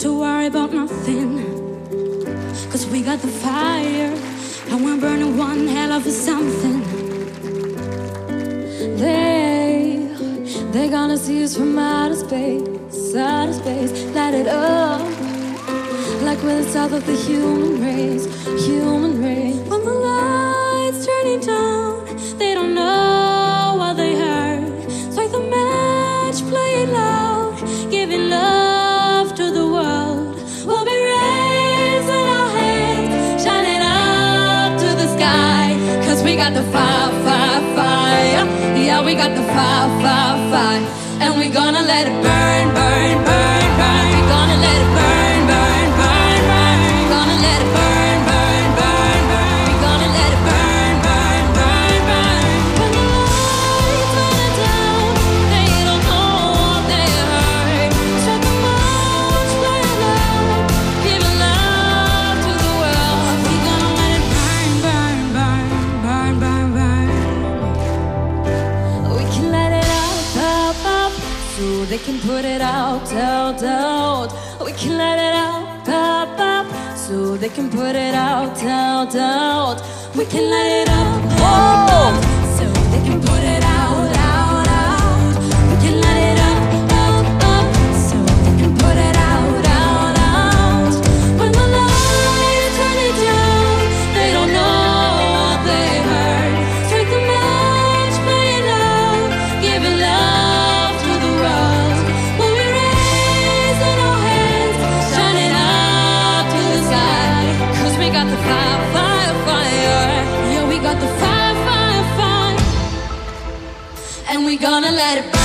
to worry about nothing, 'cause we got the fire, and we're burning one hell of a something. They're gonna see us from outer space, outer space. Light it up, like we're the south of the human race, human race. When the lights turning down, they don't know what they heard. Strike the match, play it loud, giving love to the world. We'll be raising our hands, shining up to the sky, 'cause we got the fire, fire, fire. Yeah, we got the fire, fire, fire. And we're gonna let it burn, burn, burn, burn. We're gonna let it burn, burn, burn, burn. We're gonna let it burn, burn, burn, burn. We're gonna let it burn, burn, burn, burn. When the lights burn down, they don't know what they heard. Strike a match, play it loud, giving love to the world. We're gonna let it burn, burn, burn, burn, burn, burn. We can let it up, up, so they can put it out, out, out. We can let it out, up, so they can put it out, out, out. We can let it up, up, so they can put it out, out, out. We can let it up, up, so they can put it out, out, out. When the lights turn it down, they don't know what they heard. Strike the match, play it loud, giving love to the world. We'll be raising our hands, shining up to the sky, 'cause we got the fire, fire, fire. Yeah, we got the fire, fire, fire. And we gonna let it burn.